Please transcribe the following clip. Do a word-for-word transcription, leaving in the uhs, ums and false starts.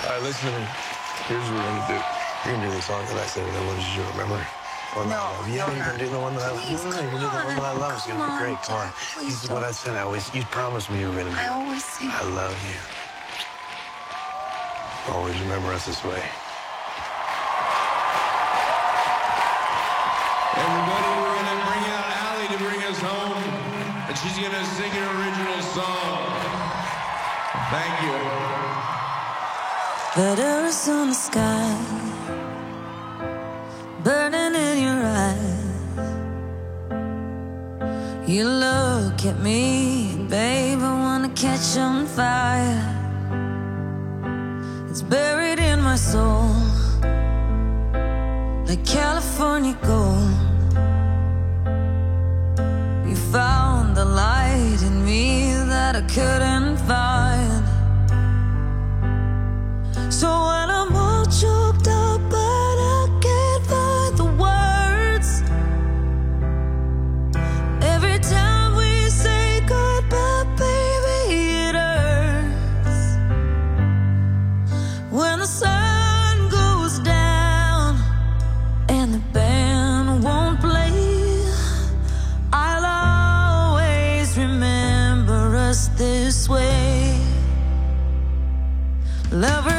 right, listen to me. Here's what we're gonna do. You're gonna do the song that I said, and what did you remember? One that I love. Yeah, you're gonna do the one that I love. No, no, you're gonna do the one that I love. It's gonna be great. Come on. This is what I said. I always, you promised me you were gonna do. I always say. I love you. Always remember us this way. Everybody, we're gonna bring out Allie to bring us home, and she's gonna sing an original song. Thank you. Letters on the sky, burning in your eyes. You look at me, babe, I wanna catch on fire. It's buried in my soul, like California gold. You found the light in me that I couldn't find. So when I'm all choked up but I can't find the words, every time we say goodbye, baby, it hurts. When the sun goes down and the band won't play, I'll always remember us this way. Love